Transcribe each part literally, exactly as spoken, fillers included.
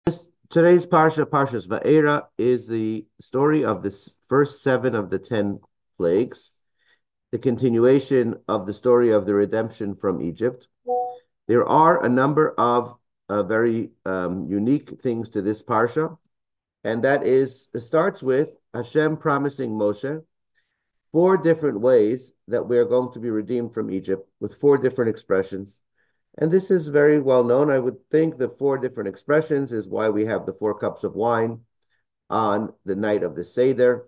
This, today's Parsha, Parshas Va'era, is the story of the first seven of the ten plagues, the continuation of the story of the redemption from Egypt. There are a number of uh, very um, unique things to this Parsha, and that is, it starts with Hashem promising Moshe four different ways that we are going to be redeemed from Egypt with four different expressions. And this is very well known. I would think the four different expressions is why we have the four cups of wine on the night of the Seder.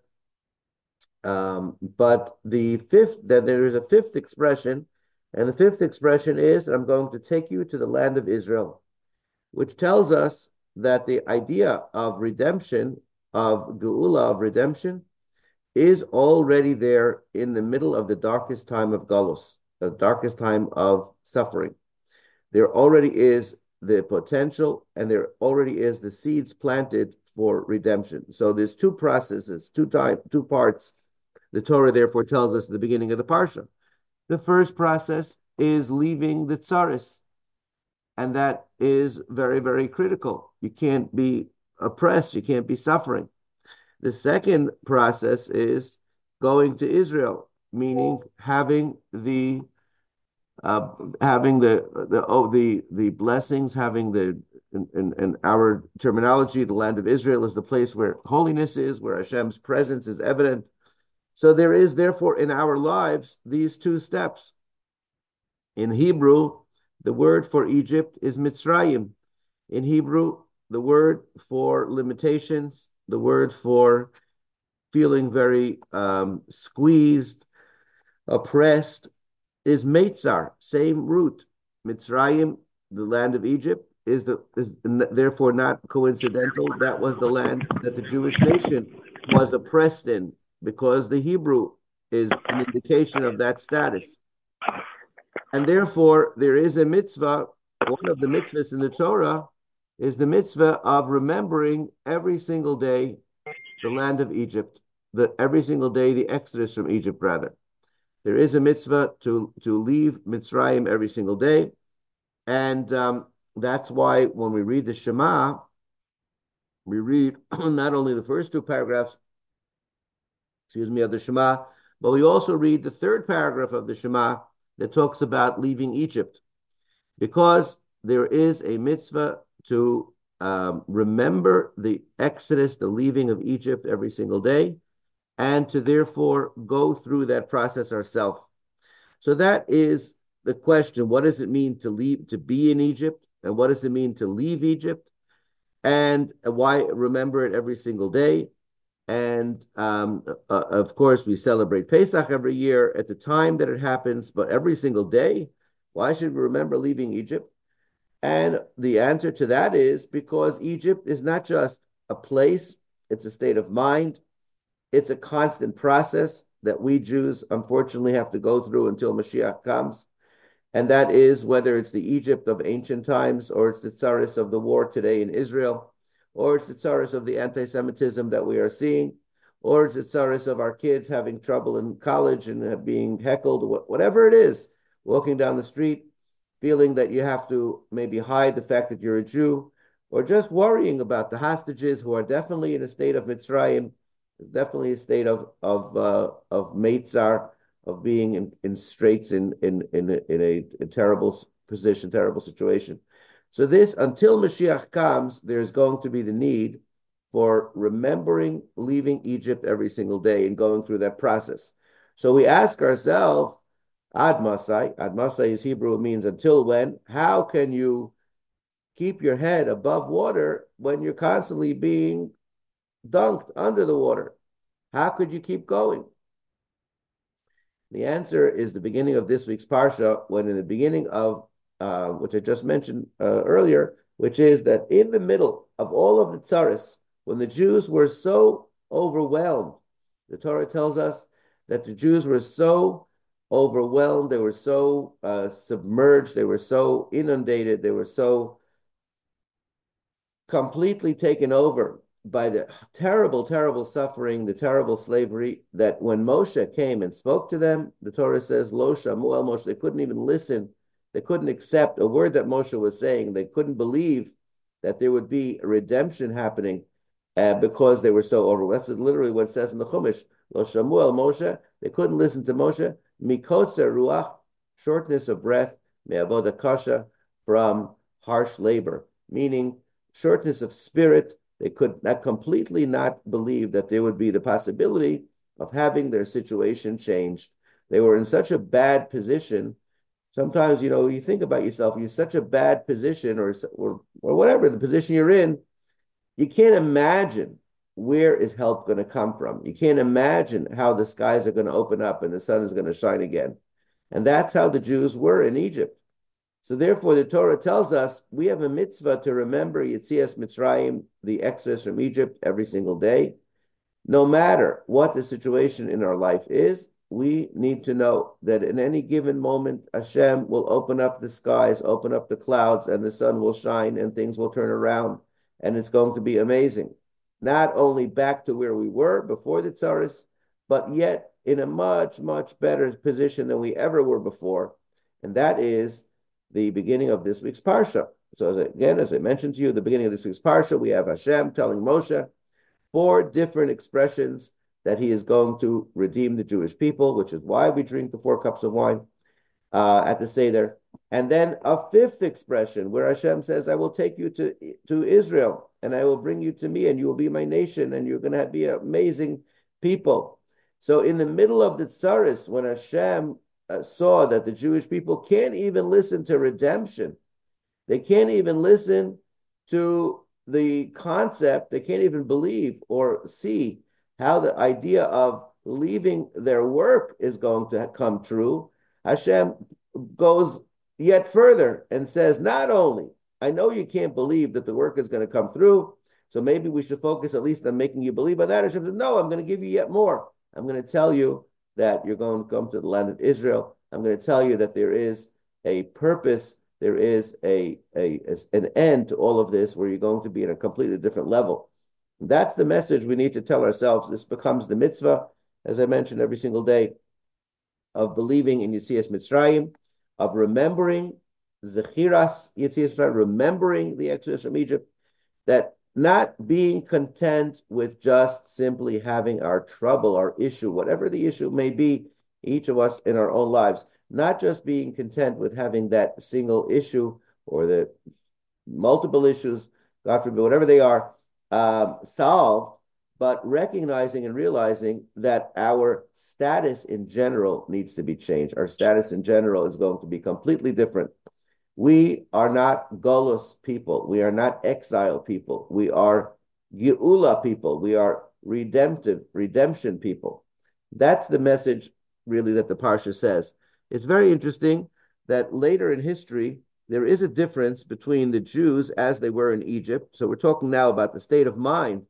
Um, but the fifth, that there is a fifth expression, and the fifth expression is that I'm going to take you to the land of Israel, which tells us that the idea of redemption, of geula, of redemption, is already there in the middle of the darkest time of Galus, the darkest time of suffering. There already is the potential, and there already is the seeds planted for redemption. So there's two processes, two time, two parts. The Torah therefore tells us at the beginning of the parsha. The first process is leaving the tsaris, and that is very, very critical. You can't be oppressed, you can't be suffering. The second process is going to Israel, meaning having the uh, having the the oh the the blessings, having the in, in, in our terminology, the land of Israel is the place where holiness is, where Hashem's presence is evident. So there is therefore in our lives these two steps. In Hebrew, the word for Egypt is Mitzrayim. In Hebrew, the word for limitations, the word for feeling very um, squeezed, oppressed, is Meitzar, same root. Mitzrayim, the land of Egypt, is the is therefore not coincidental. That was the land that the Jewish nation was oppressed in, because the Hebrew is an indication of that status. And therefore, there is a mitzvah. One of the mitzvahs in the Torah is the mitzvah of remembering every single day the land of Egypt, the every single day the exodus from Egypt, rather. There is a mitzvah to, to leave Mitzrayim every single day. And um, that's why when we read the Shema, we read not only the first two paragraphs, excuse me, of the Shema, but we also read the third paragraph of the Shema that talks about leaving Egypt. Because there is a mitzvah to um, remember the exodus, the leaving of Egypt every single day, and to therefore go through that process ourselves. So that is the question. What does it mean to leave, to be in Egypt? And what does it mean to leave Egypt? And why remember it every single day? And um, uh, of course, we celebrate Pesach every year at the time that it happens, but every single day, why should we remember leaving Egypt? And the answer to that is because Egypt is not just a place, it's a state of mind. It's a constant process that we Jews, unfortunately, have to go through until Mashiach comes. And that is whether it's the Egypt of ancient times, or it's the tsaris of the war today in Israel, or it's the tsaris of the anti-Semitism that we are seeing, or it's the tsaris of our kids having trouble in college and being heckled, whatever it is, walking down the street, feeling that you have to maybe hide the fact that you're a Jew, or just worrying about the hostages who are definitely in a state of Mitzrayim, definitely a state of of uh, of Meitzar, of being in, in straits, in in in a, in a, a terrible position, terrible situation. So this, until Mashiach comes, there's going to be the need for remembering leaving Egypt every single day and going through that process. So we ask ourselves, Ad Masai, Ad Masai is Hebrew, it means until when? How can you keep your head above water when you're constantly being dunked under the water? How could you keep going? The answer is the beginning of this week's Parsha, when in the beginning of, uh, which I just mentioned uh, earlier, which is that in the middle of all of the tsaris, when the Jews were so overwhelmed, the Torah tells us that the Jews were so overwhelmed, they were so uh, submerged, they were so inundated, they were so completely taken over by the terrible, terrible suffering, the terrible slavery, that when Moshe came and spoke to them, the Torah says, Lo shamu el Moshe, they couldn't even listen. They couldn't accept a word that Moshe was saying. They couldn't believe that there would be a redemption happening uh, because they were so overwhelmed. That's literally what it says in the Chumash. Lo shamu el Moshe. They couldn't listen to Moshe. Mikotzer ruach, shortness of breath. Me'avoda kasha, from harsh labor, meaning shortness of spirit. They could not completely not believe that there would be the possibility of having their situation changed. They were in such a bad position. Sometimes, you know, you think about yourself, you're in such a bad position, or, or, or whatever, the position you're in, you can't imagine where is help going to come from. You can't imagine how the skies are going to open up and the sun is going to shine again. And that's how the Jews were in Egypt. So therefore, the Torah tells us we have a mitzvah to remember Yetzias Mitzrayim, the exodus from Egypt, every single day. No matter what the situation in our life is, we need to know that in any given moment, Hashem will open up the skies, open up the clouds, and the sun will shine and things will turn around. And it's going to be amazing. Not only back to where we were before the Tsaris, but yet in a much, much better position than we ever were before. And that is the beginning of this week's Parsha. So as, again, as I mentioned to you, the beginning of this week's Parsha, we have Hashem telling Moshe four different expressions that he is going to redeem the Jewish people, which is why we drink the four cups of wine uh, at the Seder. And then a fifth expression where Hashem says, I will take you to, to Israel and I will bring you to me and you will be my nation and you're going to be amazing people. So in the middle of the Tsaris, when Hashem uh, saw that the Jewish people can't even listen to redemption, they can't even listen to the concept, they can't even believe or see how the idea of leaving their work is going to come true, Hashem goes yet further and says, not only, I know you can't believe that the work is going to come through, so maybe we should focus at least on making you believe on that. Hashem says, no, I'm going to give you yet more. I'm going to tell you that you're going to come to the land of Israel. I'm going to tell you that there is a purpose, there is a, a, an end to all of this where you're going to be at a completely different level. That's the message we need to tell ourselves. This becomes the mitzvah, as I mentioned, every single day, of believing in Yetzias Mitzrayim, of remembering Zechiras Yetzias Mitzrayim, remembering the exodus from Egypt, that not being content with just simply having our trouble, our issue, whatever the issue may be, each of us in our own lives, not just being content with having that single issue or the multiple issues, God forbid, whatever they are, um, solved, but recognizing and realizing that our status in general needs to be changed. Our status in general is going to be completely different. We are not Golos people. We are not exile people. We are Geula people. We are redemptive, redemption people. That's the message, really, that the Parsha says. It's very interesting that later in history, there is a difference between the Jews as they were in Egypt. So we're talking now about the state of mind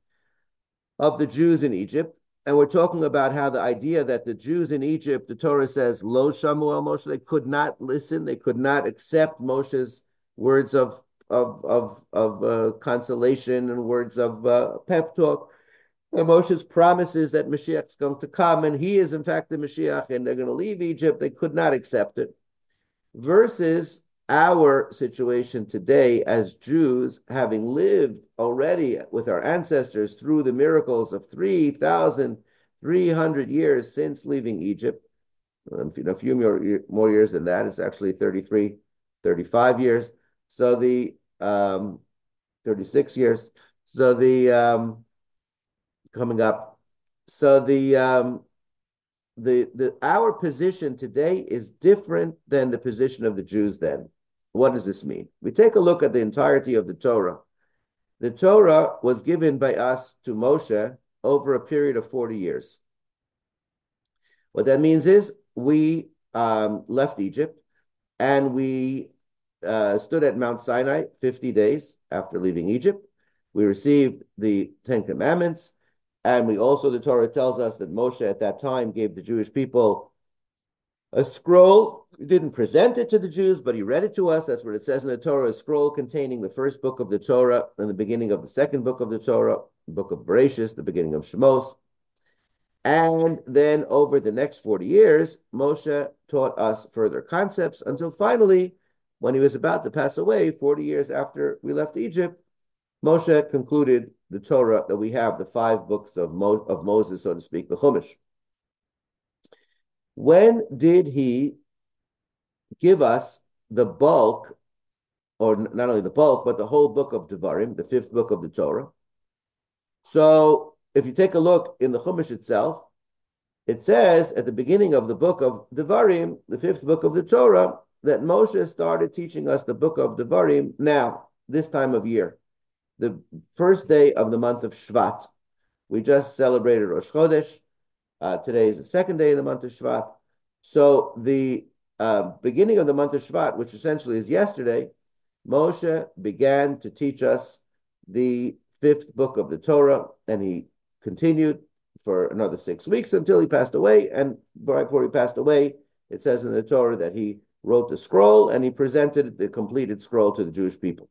of the Jews in Egypt. And we're talking about how the idea that the Jews in Egypt, the Torah says, Lo shamu el Moshe, they could not listen, they could not accept Moshe's words of, of, of, of uh, consolation and words of uh, pep talk. And Moshe's promises that Mashiach is going to come, and he is in fact the Mashiach, and they're going to leave Egypt. They could not accept it. Versus our situation today as Jews, having lived already with our ancestors through the miracles of three thousand three hundred years since leaving Egypt, a few more, more years than that, it's actually thirty-three, thirty-five years. So the, um, thirty-six years. So the, um, coming up. So the, um, the, the, our position today is different than the position of the Jews then. What does this mean? We take a look at the entirety of the Torah. The Torah was given by us to Moshe over a period of forty years. What that means is we um, left Egypt and we uh, stood at Mount Sinai fifty days after leaving Egypt. We received the Ten Commandments, and we also, the Torah tells us that Moshe at that time gave the Jewish people a scroll. He didn't present it to the Jews, but he read it to us. That's what it says in the Torah, a scroll containing the first book of the Torah and the beginning of the second book of the Torah, the book of Bereshis, the beginning of Shemos. And then over the next forty years, Moshe taught us further concepts until finally, when he was about to pass away, forty years after we left Egypt, Moshe concluded the Torah that we have, the five books of, Mo- of Moses, so to speak, the Chumash. When did he give us the bulk, or not only the bulk, but the whole book of Devarim, the fifth book of the Torah? So if you take a look in the Chumash itself, it says at the beginning of the book of Devarim, the fifth book of the Torah, that Moshe started teaching us the book of Devarim now, this time of year, the first day of the month of Shvat. We just celebrated Rosh Chodesh. Uh, today is the second day of the month of Shvat. So the uh, beginning of the month of Shvat, which essentially is yesterday, Moshe began to teach us the fifth book of the Torah, and he continued for another six weeks until he passed away. And right before he passed away, it says in the Torah that he wrote the scroll and he presented the completed scroll to the Jewish people.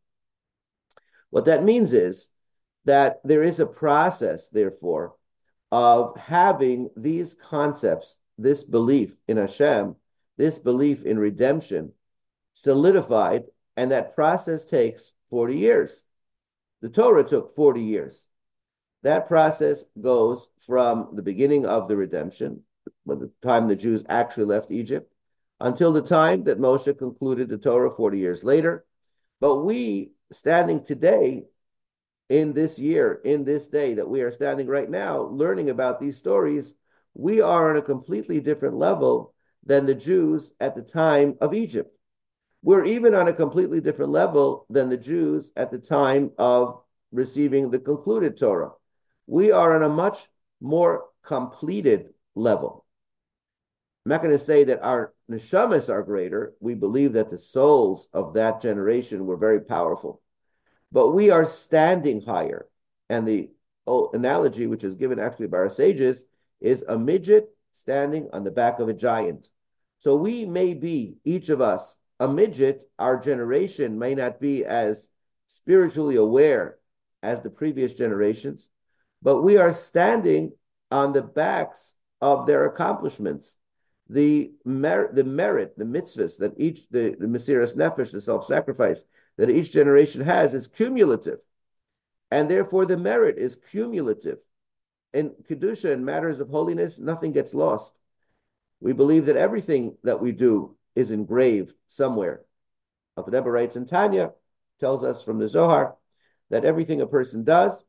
What that means is that there is a process, therefore, of having these concepts, this belief in Hashem, this belief in redemption solidified, and that process takes forty years. The Torah took forty years. That process goes from the beginning of the redemption, by the time the Jews actually left Egypt, until the time that Moshe concluded the Torah forty years later. But we, standing today, in this year, in this day that we are standing right now, learning about these stories, we are on a completely different level than the Jews at the time of Egypt. We're even on a completely different level than the Jews at the time of receiving the concluded Torah. We are on a much more completed level. I'm not going to say that our neshamas are greater. We believe that the souls of that generation were very powerful. But we are standing higher. And the analogy, which is given actually by our sages, is a midget standing on the back of a giant. So we may be, each of us, a midget. Our generation may not be as spiritually aware as the previous generations, but we are standing on the backs of their accomplishments. The, mer- the merit, the mitzvahs that each, the, the Mesiras Nefesh, the self-sacrifice that each generation has is cumulative. And therefore the merit is cumulative. In Kedusha, in matters of holiness, nothing gets lost. We believe that everything that we do is engraved somewhere. Alter Rebbe writes in Tanya, tells us from the Zohar, that everything a person does,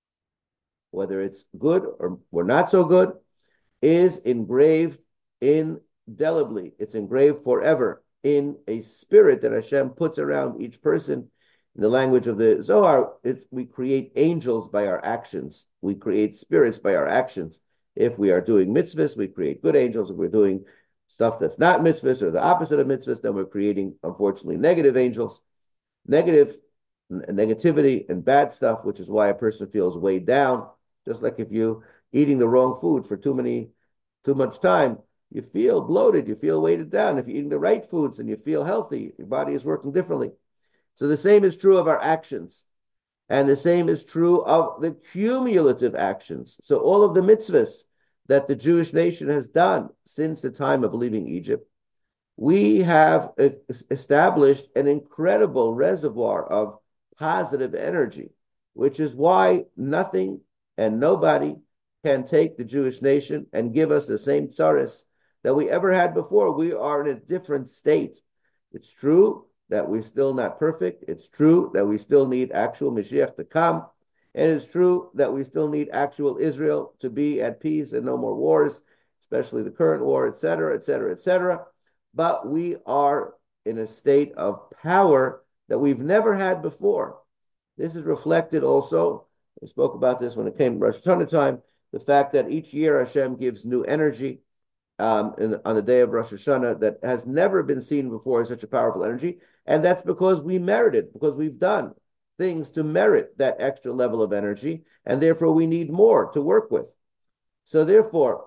whether it's good or, or not so good, is engraved indelibly. It's engraved forever in a spirit that Hashem puts around each person. In the language of the Zohar, it's, we create angels by our actions. We create spirits by our actions. If we are doing mitzvahs, we create good angels. If we're doing stuff that's not mitzvahs or the opposite of mitzvahs, then we're creating, unfortunately, negative angels. Negative negativity and bad stuff, which is why a person feels weighed down. Just like if you're eating the wrong food for too many, too much time, you feel bloated, you feel weighted down. If you're eating the right foods and you feel healthy, your body is working differently. So the same is true of our actions. And the same is true of the cumulative actions. So all of the mitzvahs that the Jewish nation has done since the time of leaving Egypt, we have established an incredible reservoir of positive energy, which is why nothing and nobody can take the Jewish nation and give us the same tzaris that we ever had before. We are in a different state. It's true that we're still not perfect. It's true that we still need actual Mashiach to come. And it's true that we still need actual Israel to be at peace and no more wars, especially the current war, et cetera, et cetera, et cetera. But we are in a state of power that we've never had before. This is reflected also, we spoke about this when it came to Rosh Hashanah time, the fact that each year Hashem gives new energy um, in, on the day of Rosh Hashanah that has never been seen before, such a powerful energy. And that's because we merit it, because we've done things to merit that extra level of energy, and therefore we need more to work with. So therefore,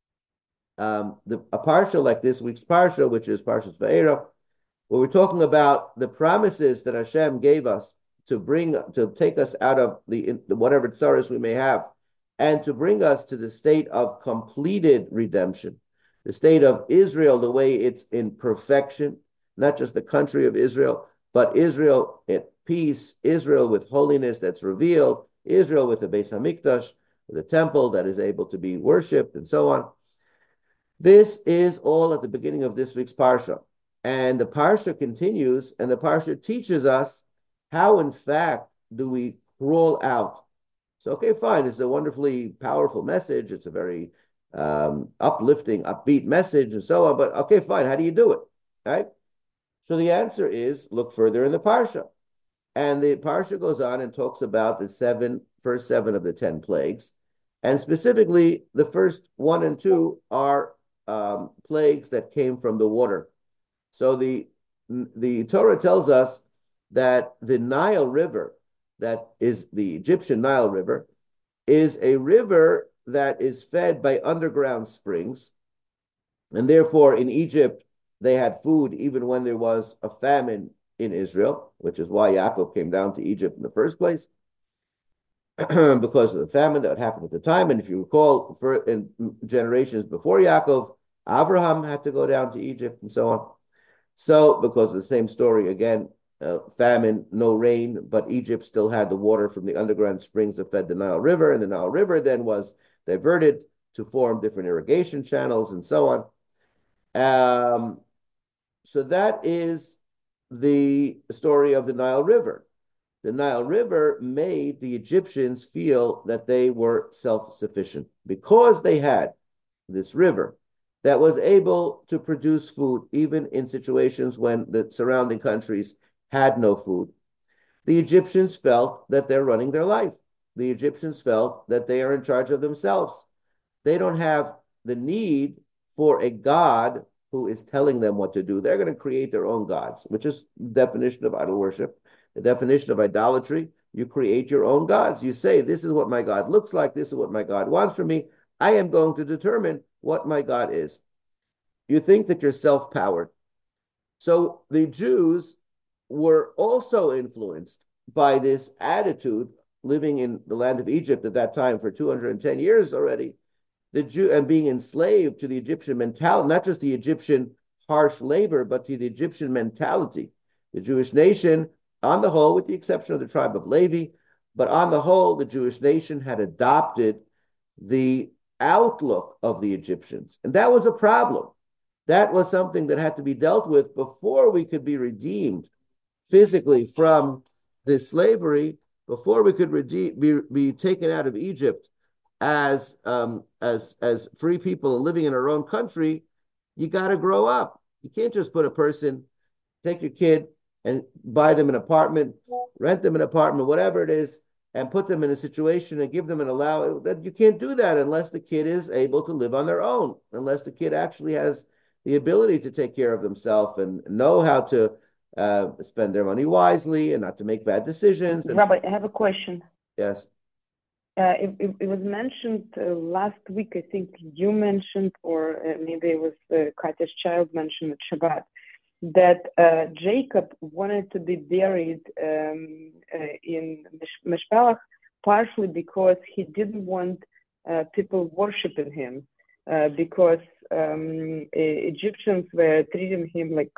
um, the, a parsha like this week's parsha, which is Parshas Va'era, where we're talking about the promises that Hashem gave us to bring, to take us out of the whatever tzaros we may have, and to bring us to the state of completed redemption, the state of Israel, the way it's in perfection, not just the country of Israel, but Israel, it, peace, Israel with holiness that's revealed, Israel with the Beis Hamikdash, with a temple that is able to be worshipped, and so on. This is all at the beginning of this week's Parsha. And the Parsha continues, and the Parsha teaches us how, in fact, do we crawl out. So, okay, fine. This is a wonderfully powerful message. It's a very um, uplifting, upbeat message, and so on. But okay, fine. How do you do it? Right? So the answer is look further in the Parsha. And the Parsha goes on and talks about the seven, first seven of the ten plagues. And specifically, the first one and two are um, plagues that came from the water. So the, the Torah tells us that the Nile River, that is the Egyptian Nile River, is a river that is fed by underground springs. And therefore, in Egypt, they had food even when there was a famine in Israel, which is why Yaakov came down to Egypt in the first place, because of the famine that happened at the time. And if you recall, for in generations before Yaakov, Abraham had to go down to Egypt and so on. So, because of the same story again, uh, famine, no rain, but Egypt still had the water from the underground springs that fed the Nile River, and the Nile River then was diverted to form different irrigation channels and so on. Um, so that is the story of the Nile River. The Nile River made the Egyptians feel that they were self-sufficient because they had this river that was able to produce food even in situations when the surrounding countries had no food. The Egyptians felt that they're running their life. The Egyptians felt that they are in charge of themselves. They don't have the need for a God who is telling them what to do. They're going to create their own gods, which is the definition of idol worship. The definition of idolatry, you create your own gods. You say, this is what my God looks like. This is what my God wants from me. I am going to determine what my God is. You think that you're self-powered. So the Jews were also influenced by this attitude, living in the land of Egypt at that time for two hundred ten years already, the Jew and being enslaved to the Egyptian mentality, not just the Egyptian harsh labor, but to the Egyptian mentality. The Jewish nation, on the whole, with the exception of the tribe of Levi, but on the whole, the Jewish nation had adopted the outlook of the Egyptians. And that was a problem. That was something that had to be dealt with before we could be redeemed physically from this slavery, before we could redeem, be, be taken out of Egypt as, um, as, as free people and living in our own country. You got to grow up. You can't just put a person, take your kid and buy them an apartment, rent them an apartment, whatever it is, and put them in a situation and give them an allow that you can't do that unless the kid is able to live on their own, unless the kid actually has the ability to take care of themselves and know how to uh, spend their money wisely and not to make bad decisions. And, Rabbi, I have a question. yes. Uh, it, it, it was mentioned uh, last week, I think you mentioned, or uh, maybe it was uh, Katya's child mentioned at Shabbat, that uh, Jacob wanted to be buried um, uh, in Mishpelach partially because he didn't want uh, people worshiping him, uh, because um, Egyptians were treating him like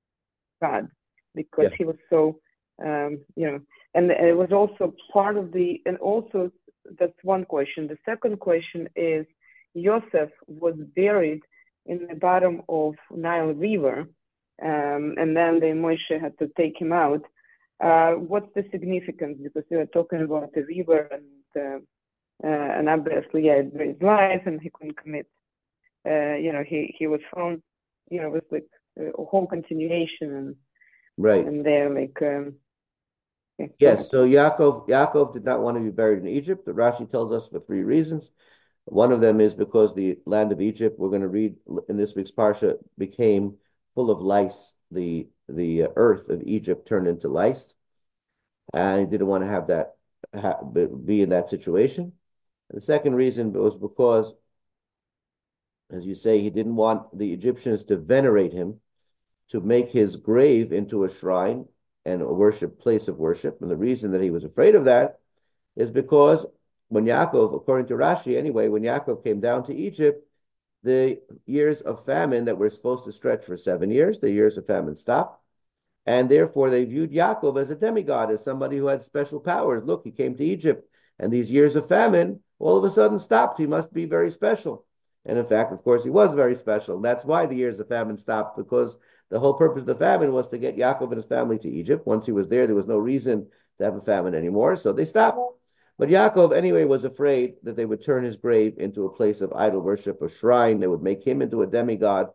God, because yeah. he was so, um, you know, and it was also part of the, and also that's one question. The second question is, Joseph was buried in the bottom of Nile River, um, and then the Moshe had to take him out. Uh, what's the significance? Because we were talking about the river, and uh, uh, and obviously, yeah, it raised life, and he couldn't commit. Uh, you know, he he was found, you know, with like a whole continuation, and right, and they're like. Um, yeah, yes, so Yaakov Yaakov did not want to be buried in Egypt. The Rashi tells us for three reasons. One of them is because the land of Egypt, we're going to read in this week's parsha, became full of lice. The the earth of Egypt turned into lice, and he didn't want to have that ha, be in that situation. And the second reason was because, as you say, he didn't want the Egyptians to venerate him, to make his grave into a shrine and a worship place of worship. And the reason that he was afraid of that is because when Yaakov, according to Rashi anyway, when Yaakov came down to Egypt, the years of famine that were supposed to stretch for seven years, the years of famine stopped. And therefore, they viewed Yaakov as a demigod, as somebody who had special powers. Look, he came to Egypt, and these years of famine all of a sudden stopped. He must be very special. And in fact, of course, he was very special. That's why the years of famine stopped, because the whole purpose of the famine was to get Yaakov and his family to Egypt. Once he was there, there was no reason to have a famine anymore, so they stopped. But Yaakov, anyway, was afraid that they would turn his grave into a place of idol worship, a shrine. They would make him into a demigod.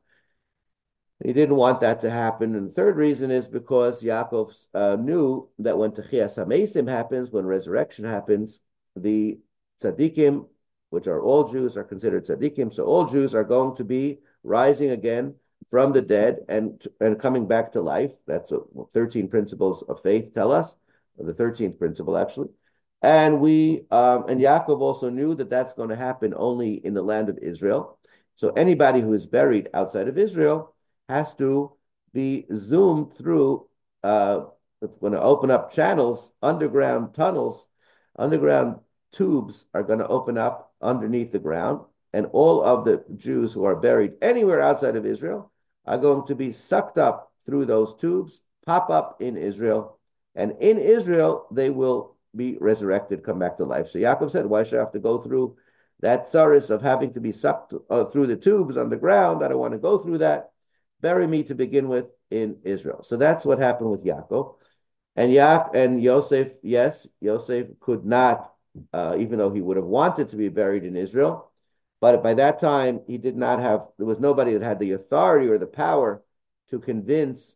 He didn't want that to happen. And the third reason is because Yaakov uh, knew that when Techias HaMeisim happens, when resurrection happens, the tzaddikim, which are all Jews, are considered tzaddikim. So all Jews are going to be rising again from the dead and, and coming back to life. That's what thirteen principles of faith tell us, or the thirteenth principle, actually. And we um, and Yaakov also knew that that's going to happen only in the land of Israel. So anybody who is buried outside of Israel has to be zoomed through, uh, it's going to open up channels, underground tunnels, underground tubes are going to open up underneath the ground. And all of the Jews who are buried anywhere outside of Israel are going to be sucked up through those tubes, pop up in Israel. And in Israel, they will be resurrected, come back to life. So Yaakov said, why should I have to go through that tsaris of having to be sucked uh, through the tubes underground? I don't want to go through that. Bury me to begin with in Israel. So that's what happened with Yaakov. And Yaak and Yosef, yes, Yosef could not, uh, even though he would have wanted to be buried in Israel, but by that time he did not have, there was nobody that had the authority or the power to convince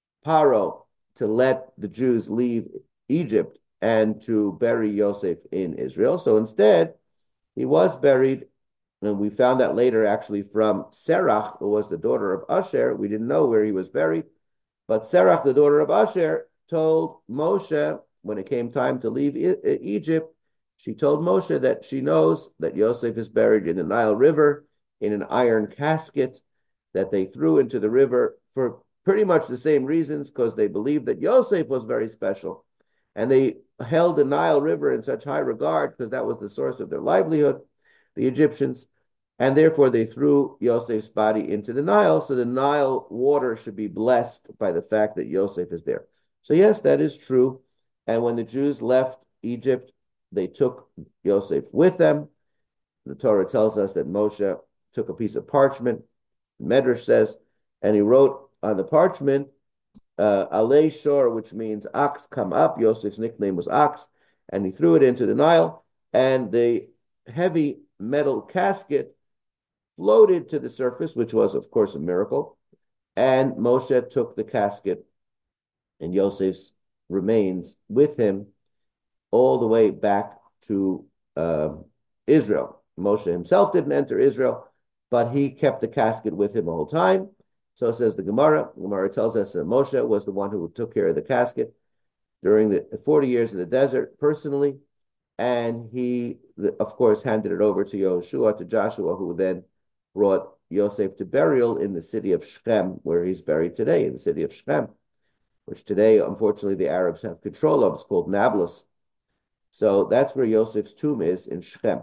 Paro to let the Jews leave Egypt and to bury Yosef in Israel. So instead, he was buried. And we found that later, actually, from Serach, who was the daughter of Asher. We didn't know where he was buried. But Serach, the daughter of Asher, told Moshe, when it came time to leave e- Egypt, she told Moshe that she knows that Yosef is buried in the Nile River in an iron casket that they threw into the river for pretty much the same reasons, because they believed that Yosef was very special. And they held the Nile River in such high regard because that was the source of their livelihood, the Egyptians, and therefore they threw Yosef's body into the Nile, so the Nile water should be blessed by the fact that Yosef is there. So yes, that is true. And when the Jews left Egypt, they took Yosef with them. The Torah tells us that Moshe took a piece of parchment, Medrash says, and he wrote on the parchment, uh, Alei Shor, which means ox, come up. Yosef's nickname was Ox, and he threw it into the Nile, and the heavy metal casket floated to the surface, which was, of course, a miracle. And Moshe took the casket and Yosef's remains with him all the way back to uh, Israel. Moshe himself didn't enter Israel, but he kept the casket with him the whole time. So says the Gemara. The Gemara tells us that Moshe was the one who took care of the casket during the forty years in the desert personally. And he, of course, handed it over to Yehoshua, to Joshua, who then brought Yosef to burial in the city of Shechem, where he's buried today, in the city of Shechem, which today, unfortunately, the Arabs have control of. It's called Nablus. So that's where Yosef's tomb is, in Shechem.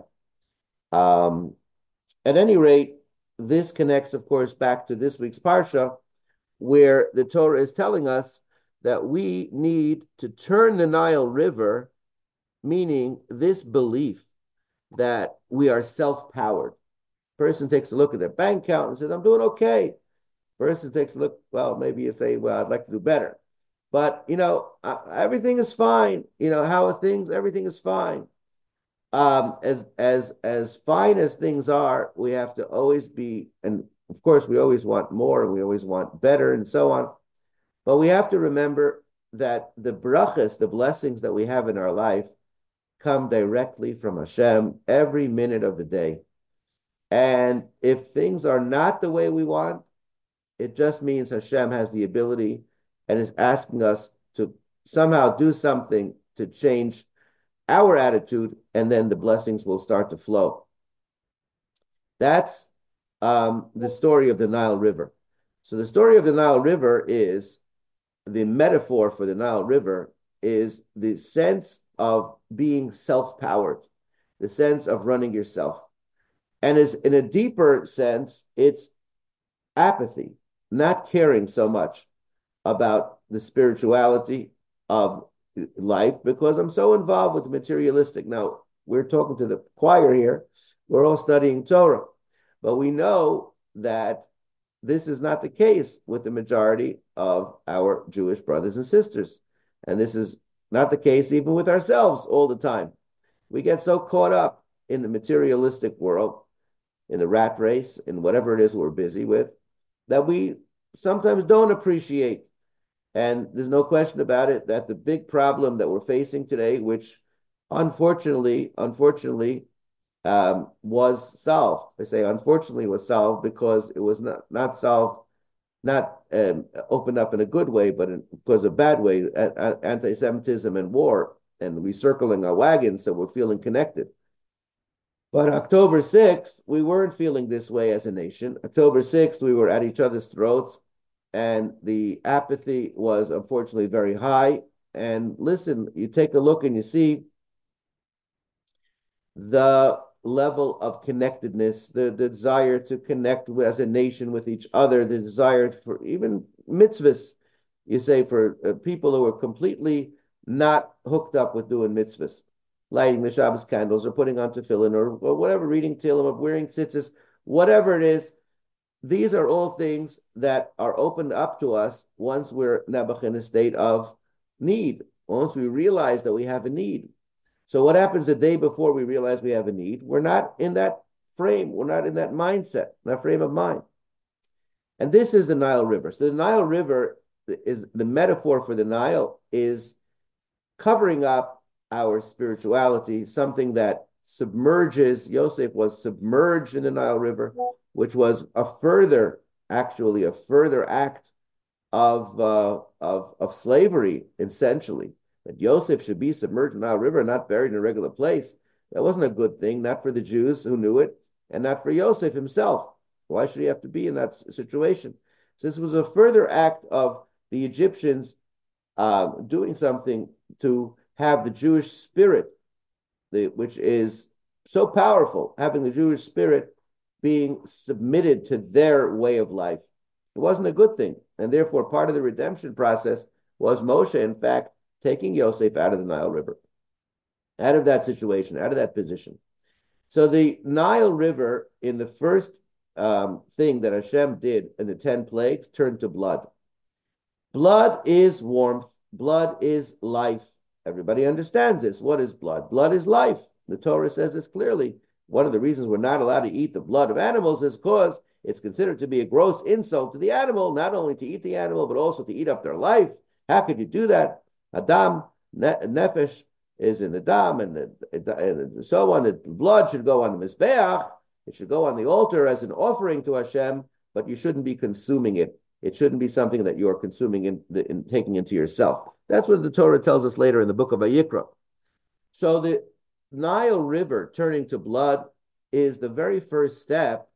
Um, at any rate, this connects, of course, back to this week's Parsha, where the Torah is telling us that we need to turn the Nile River, meaning this belief that we are self-powered. Person takes a look at their bank account and says, I'm doing okay. Person takes a look, well, maybe you say, well, I'd like to do better. But, you know, uh, everything is fine. You know, how are things? Everything is fine. Um, as, as, as fine as things are, we have to always be, and of course, we always want more and we always want better and so on. But we have to remember that the brachas, the blessings that we have in our life, come directly from Hashem every minute of the day. And if things are not the way we want, it just means Hashem has the ability and is asking us to somehow do something to change our attitude, and then the blessings will start to flow. That's um, the story of the Nile River. So the story of the Nile River is, the metaphor for the Nile River is the sense of being self-powered, the sense of running yourself. And is in a deeper sense, it's apathy, not caring so much about the spirituality of life because I'm so involved with the materialistic. Now, we're talking to the choir here. We're all studying Torah, but we know that this is not the case with the majority of our Jewish brothers and sisters. And this is not the case even with ourselves all the time. We get so caught up in the materialistic world, in the rat race, in whatever it is we're busy with, that we sometimes don't appreciate. And there's no question about it that the big problem that we're facing today, which unfortunately, unfortunately, um, was solved. I say unfortunately was solved because it was not, not solved, not um, opened up in a good way, but in, because of a bad way, anti-Semitism and war and recircling our wagons, so we're feeling connected. But October sixth, we weren't feeling this way as a nation. October sixth, we were at each other's throats, and the apathy was unfortunately very high. And listen, you take a look and you see the level of connectedness, the, the desire to connect with, as a nation with each other, the desire for even mitzvahs, you say, for uh, people who are completely not hooked up with doing mitzvahs, lighting the Shabbos candles or putting on tefillin or, or whatever, reading Tehillim or wearing tzitzis, whatever it is. These are all things that are opened up to us once we're nebuch in a state of need, once we realize that we have a need. So what happens the day before we realize we have a need? We're not in that frame. We're not in that mindset, that frame of mind. And this is the Nile River. So the Nile River is the metaphor for the Nile is covering up our spirituality, something that submerges. Yosef was submerged in the Nile River, which was a further, actually a further act of, uh, of, of slavery, essentially. That Yosef should be submerged in the Nile River, not buried in a regular place. That wasn't a good thing, not for the Jews who knew it, and not for Yosef himself. Why should he have to be in that situation? So this was a further act of the Egyptians uh, doing something to have the Jewish spirit, the, which is so powerful, having the Jewish spirit being submitted to their way of life. It wasn't a good thing. And therefore, part of the redemption process was Moshe, in fact, taking Yosef out of the Nile River, out of that situation, out of that position. So the Nile River, in the first um, thing that Hashem did in the ten plagues, turned to blood. Blood is warmth. Blood is life. Everybody understands this. What is blood? Blood is life. The Torah says this clearly. One of the reasons we're not allowed to eat the blood of animals is because it's considered to be a gross insult to the animal, not only to eat the animal, but also to eat up their life. How could you do that? Adam, nefesh is in the dam, and, the, and so on. The blood should go on the mizbeach. It should go on the altar as an offering to Hashem, but you shouldn't be consuming it. It shouldn't be something that you're consuming and in, in, taking into yourself. That's what the Torah tells us later in the book of Vayikra. So the Nile River turning to blood is the very first step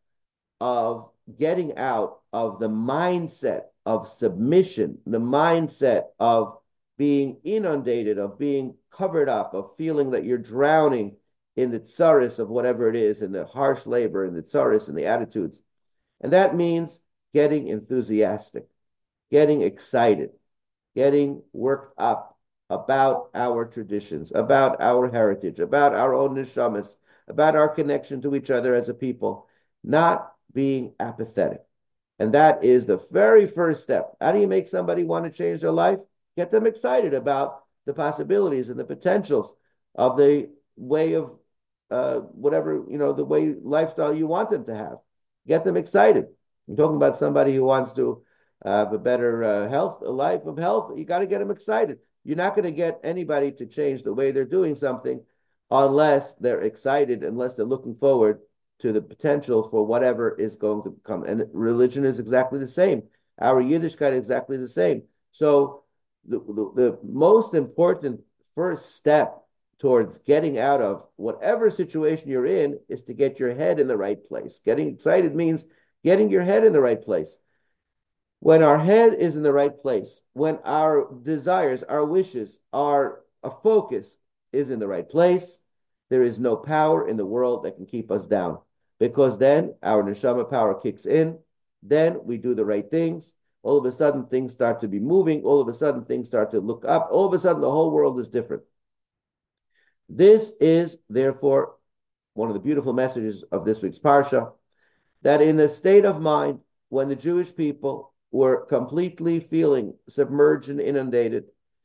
of getting out of the mindset of submission, the mindset of being inundated, of being covered up, of feeling that you're drowning in the tsaris of whatever it is, in the harsh labor, in the tsaris, and the attitudes. And that means getting enthusiastic, getting excited, getting worked up about our traditions, about our heritage, about our own neshamas, about our connection to each other as a people, not being apathetic. And that is the very first step. How do you make somebody want to change their life? Get them excited about the possibilities and the potentials of the way of uh, whatever, you know, the way lifestyle you want them to have. Get them excited. I'm talking about somebody who wants to have a better uh, health, a life of health. You got to get them excited. You're not going to get anybody to change the way they're doing something unless they're excited, unless they're looking forward to the potential for whatever is going to come. And religion is exactly the same. Our Yiddishkeit is exactly the same. So the, the, the most important first step towards getting out of whatever situation you're in is to get your head in the right place. Getting excited means getting your head in the right place. When our head is in the right place, when our desires, our wishes, our, our focus is in the right place, there is no power in the world that can keep us down. Because then our neshama power kicks in, then we do the right things, All of a sudden, things start to be moving. All of a sudden, things start to look up. All of a sudden, the whole world is different. This is, therefore, one of the beautiful messages of this week's Parsha, that in the state of mind, when the Jewish people were completely feeling submerged and inundated,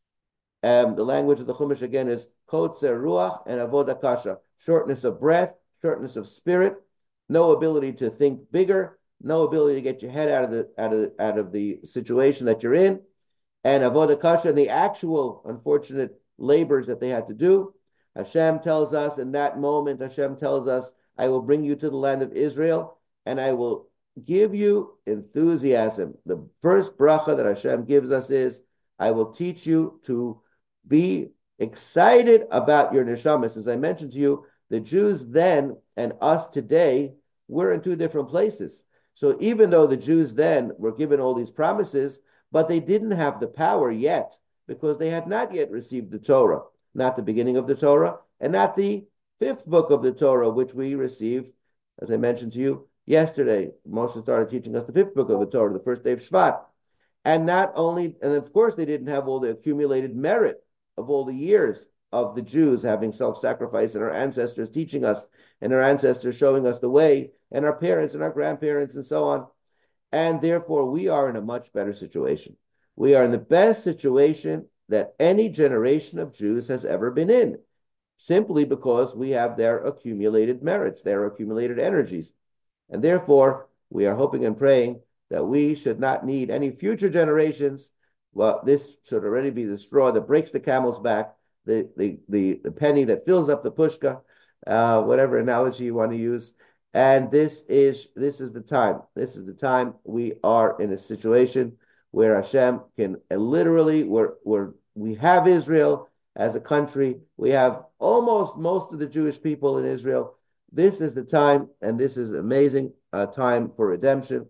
um, the language of the Chumash again is kotzer ruach and avoda kasha, shortness of breath, shortness of spirit, no ability to think bigger, no ability to get your head out of the out of out of the situation that you're in, and avoda kasha, and the actual unfortunate labors that they had to do. Hashem tells us in that moment, Hashem tells us, I will bring you to the land of Israel, and I will give you enthusiasm. The first bracha that Hashem gives us is, I will teach you to be excited about your neshamas. As I mentioned to you, the Jews then and us today, we're in two different places. So even though the Jews then were given all these promises, but they didn't have the power yet, because they had not yet received the Torah, not the beginning of the Torah, and not the fifth book of the Torah, which we received, as I mentioned to you yesterday. Moshe started teaching us the fifth book of the Torah, the first day of Shvat. And not only, and of course they didn't have all the accumulated merit of all the years of the Jews having self-sacrifice, and our ancestors teaching us, and our ancestors showing us the way, and our parents and our grandparents and so on. And therefore we are in a much better situation. We are in the best situation that any generation of Jews has ever been in, simply because we have their accumulated merits, their accumulated energies. And therefore, we are hoping and praying that we should not need any future generations. Well, this should already be the straw that breaks the camel's back, the, the, the, the penny that fills up the pushka, uh, whatever analogy you want to use. And this is, this is the time. This is the time we are in a situation where Hashem can uh, literally, we're, we're, we have Israel as a country. We have almost most of the Jewish people in Israel. This is the time, and this is amazing uh, time for redemption.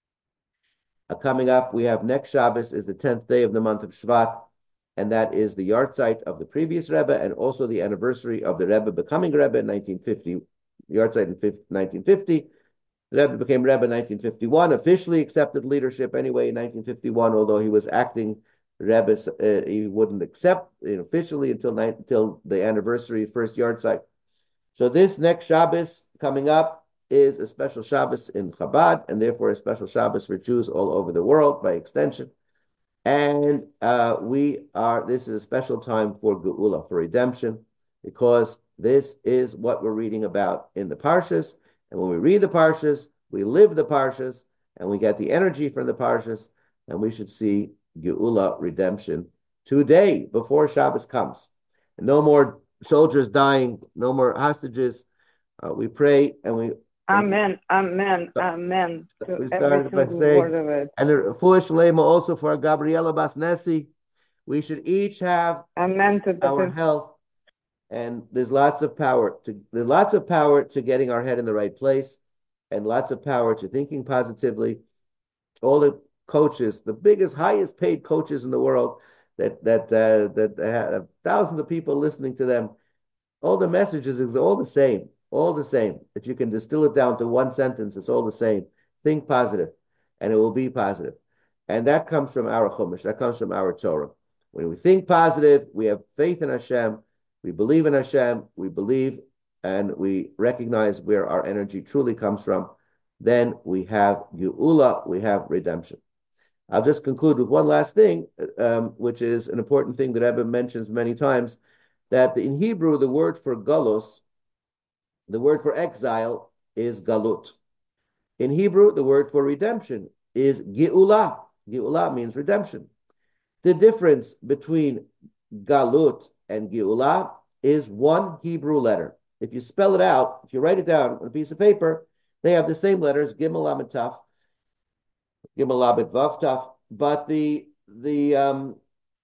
Uh, coming up, we have next Shabbos is the tenth day of the month of Shvat, and that is the yahrzeit of the previous Rebbe, and also the anniversary of the Rebbe becoming Rebbe in nineteen fifty, yahrzeit in nineteen fifty. The Rebbe became Rebbe in nineteen fifty-one, officially accepted leadership anyway in nineteen fifty-one, although he was acting Rebbe, uh, he wouldn't accept it officially until, until the anniversary, first yahrzeit. So this next Shabbos coming up is a special Shabbos in Chabad, and therefore a special Shabbos for Jews all over the world by extension. And uh, we are, this is a special time for Geula, for redemption, because this is what we're reading about in the Parshas. And when we read the Parshas, we live the Parshas, and we get the energy from the Parshas, and we should see Geula, redemption, today, before Shabbos comes. And no more soldiers dying, no more hostages. Uh, we pray and we... Amen, amen, amen. To we started by saying, and a foolish lema also for Gabriela Basnesi. We should each have amen to our the... health, and there's lots of power to there's lots of power to getting our head in the right place, and lots of power to thinking positively. All the coaches, the biggest, highest paid coaches in the world, that that uh, that have thousands of people listening to them. All the messages is all the same, all the same. If you can distill it down to one sentence, it's all the same. Think positive, and it will be positive. And that comes from our Chumash, that comes from our Torah. When we think positive, we have faith in Hashem, we believe in Hashem, we believe and we recognize where our energy truly comes from, then we have Geula, we have redemption. I'll just conclude with one last thing, um, which is an important thing that Rebbe mentions many times, that in Hebrew, the word for galus, the word for exile, is galut. In Hebrew, the word for redemption is geula. Geula means redemption. The difference between galut and geula is one Hebrew letter. If you spell it out, if you write it down on a piece of paper, they have the same letters, gimel lamed taf, gimel lamed vav taf, but the the um,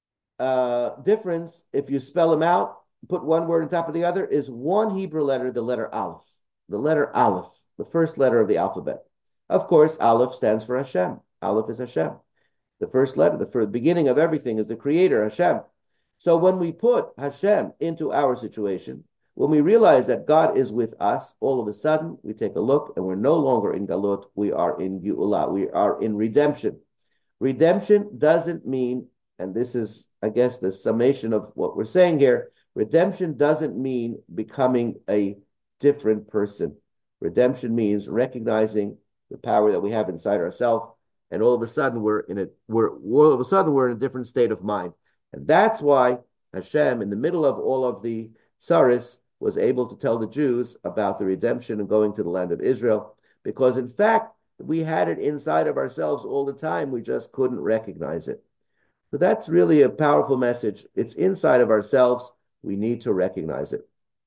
uh, difference, if you spell them out, put one word on top of the other, is one Hebrew letter, the letter Aleph. The letter Aleph, the first letter of the alphabet. Of course, Aleph stands for Hashem. Aleph is Hashem. The first letter, the first beginning of everything is the Creator, Hashem. So when we put Hashem into our situation, when we realize that God is with us, all of a sudden we take a look and we're no longer in Galut, we are in Geula, we are in redemption. redemption doesn't mean, and this is, I guess, the summation of what we're saying here, redemption doesn't mean becoming a different person. Redemption means recognizing the power that we have inside ourselves, and all of a sudden we're in a we're all of a sudden we're in a different state of mind. And that's why Hashem, in the middle of all of the tsaris, was able to tell the Jews about the redemption and going to the land of Israel, because in fact, we had it inside of ourselves all the time. We just couldn't recognize it. So that's really a powerful message. It's inside of ourselves. We need to recognize it.